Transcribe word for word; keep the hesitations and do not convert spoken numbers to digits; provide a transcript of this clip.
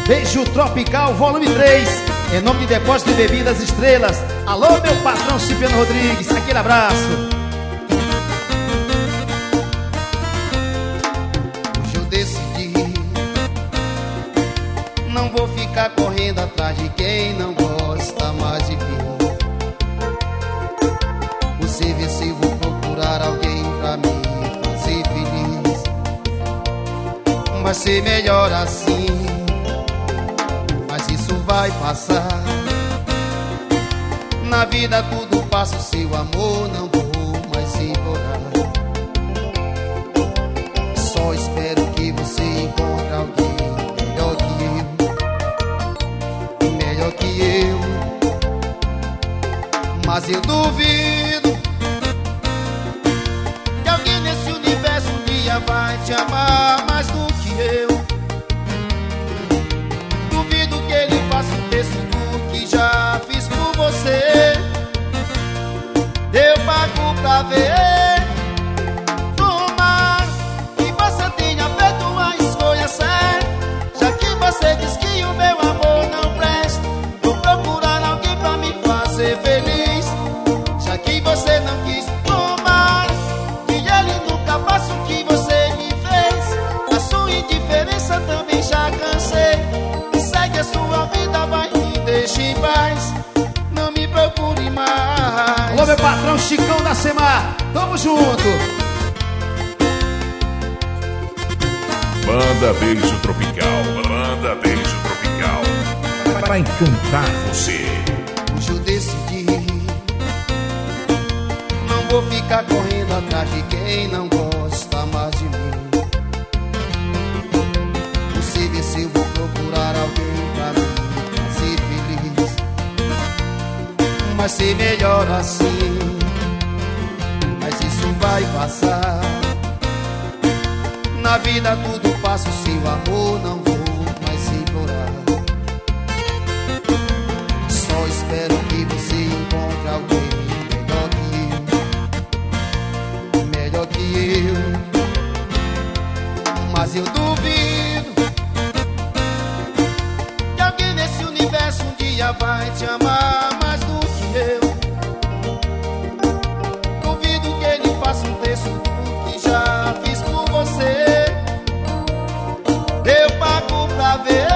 Beijo Tropical, volume três, em nome de Depósito de Bebidas Estrelas. Alô, meu patrão Cipriano Rodrigues, aquele abraço. Hoje eu decidi, não vou ficar correndo atrás de quem não gosta mais de mim. Você vê se eu vou procurar alguém pra me fazer feliz. Vai ser melhor assim, mas isso vai passar. Na vida tudo passa, o seu amor não vou mais implorar. Só espero que você encontre alguém melhor que eu, melhor que eu. Mas eu duvido que alguém nesse universo um dia vai te amar mais do que eu. Duvido que ele faça um terço do que já fiz por você. Eu pago pra ver. Tomara que você tenha feito uma escolha certa, já que você diz que o meu amor não presta. Vou procurar alguém pra me fazer feliz, já que você não quis. Tomara que ele nunca faça o que você me fez. A sua indiferença também já cansei. Segue a sua vida, vai, me deixe em paz. Não me procure mais. Alô, meu patrão Chicão da Semar, tamo junto. Banda Beijo Tropical, Banda Beijo Tropical, para encantar você. Hoje eu decidi, não vou ficar correndo atrás de quem não gosta mais de mim. Você vê se eu vou procurar alguém pra me fazer feliz. Vai ser melhor assim, mas isso vai passar. Na vida tudo passa, o seu amor não vou mais implorar. Só espero que você encontre alguém melhor que eu, melhor que eu. Mas eu duvido que alguém nesse universo um dia vai te amar mais do que eu. Duvido que ele faça um terço do que já fiz por você. Eu pago pra ver.